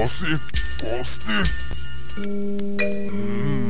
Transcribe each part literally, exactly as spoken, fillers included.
Kosti, kosti. Mm,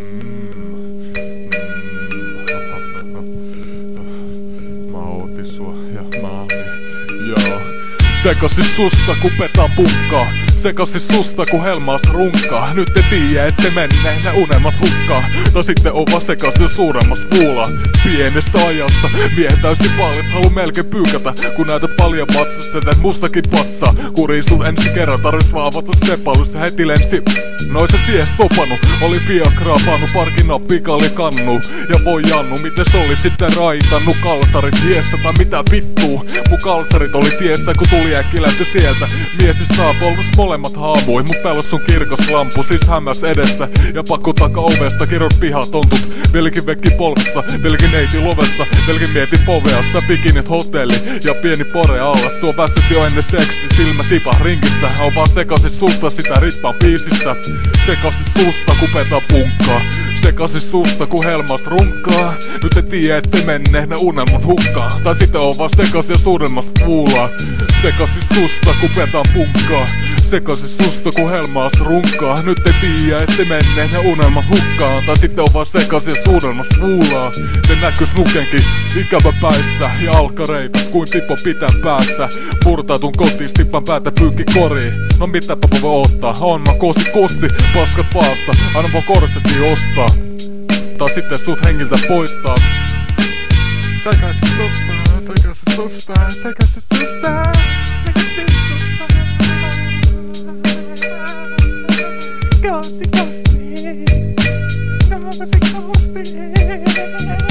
mm. Mä ootin sua ja mä olin. Joo. Sekasis susta ku petan punkkaa. Sekasis susta ku helmaas runkaa. Nyt te tiiä ette menneen ne unelmat hukkaa. No sitten on vaan sekasin suuremmas puulaa. Pienessä ajassa miehet täysin vallis halu melkein pyykätä. Kun näytät paljon patsasta, teet mustakin patsaa. Kuriin sun ensi kerran tarvis vaan avata sepalus ja heti lensi. Noin se ties topannut, oli Viagraa paannut parkin nappia kannu. Ja voi Jannu, miten se oli sitten raitannu kalsarit tiessä tai mitä vittuu. Mun kalsarit oli tiessä kun tuli äkki lähti sieltä. Miesis saa poltus molemmat haamui, mut pelos sun kirkos lampu siis hämmäs edessä. Ja pakko taka ovesta kirjot pihatontut. Velkin vekki polvessa, velkin neiti lovessa. Velkin mieti poveassa, bikinit hotelli ja pieni pore alla. Sua väsyt jo ennen seksi, silmä tipa ringissä. On vaan sekasis susta sitä rippaan biisissä. Sekasis susta ku petaa punkkaa. Sekasis susta ku helmas runkaa. Nyt et tiiä ette menneen ne unelmat hukkaan. Tai sitten on vaan sekas ja suuremmas puulaa. Sekasis susta ku petaa punkkaa. Sekasis susta ku helmaas runkaa. Nyt et tiiä ette menneen ne unelmat hukkaan. Tai sitten on vaan sekas ja suuremmas puulaa. Se näkys nukenkin ikävä päissä. Ja alkareitas kuin Pippo pitää päässä. Purtautun kotiin, stippan päätä pyykki koriin. No mitäpä voi ottaa, on mä kosi kosti. Paskat paasta, aina vaan korsetti ostaa. Tai sitten sut hengiltä poistaa. Sekasis susta, sekasis susta, sekasis susta, sekasis susta. Kosti, kosti, kosti, kosti.